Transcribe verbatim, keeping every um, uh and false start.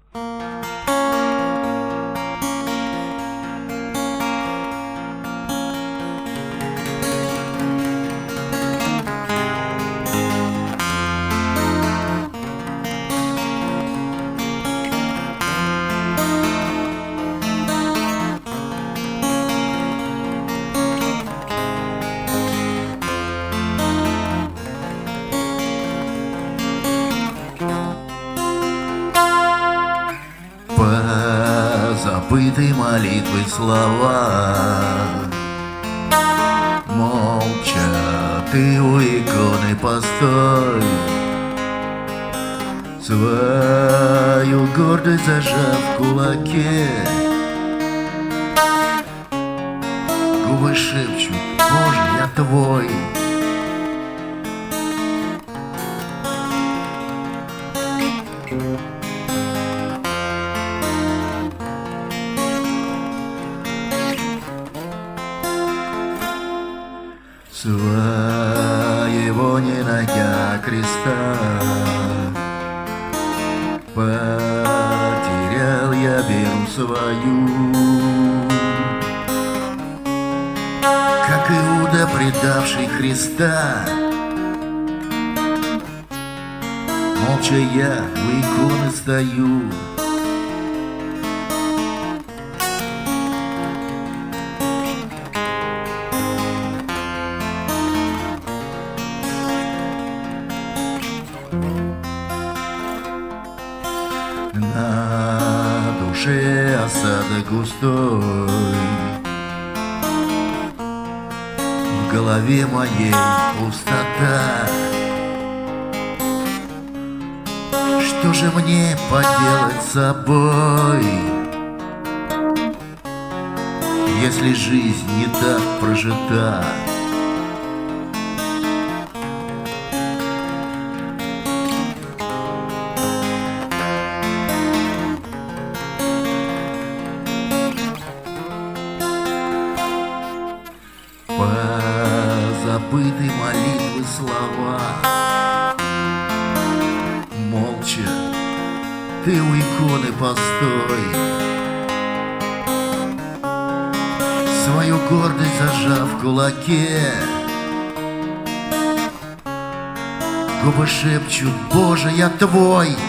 Позабытой молитвы слова, молча ты у иконы постой, свою гордость зажав в кулаке. Губы шепчут: Боже, я твой. Своего не найдя креста, потерял я веру свою, как Иуда, предавший Христа. Молча я у иконы стою. На душе осадок густой, в голове моей пустота. Что же мне поделать с собой, если жизнь не так прожита? Позабытой молитвы слова, молча ты у иконы постой, свою гордость зажав в кулаке. Губы шепчут: Боже, я твой.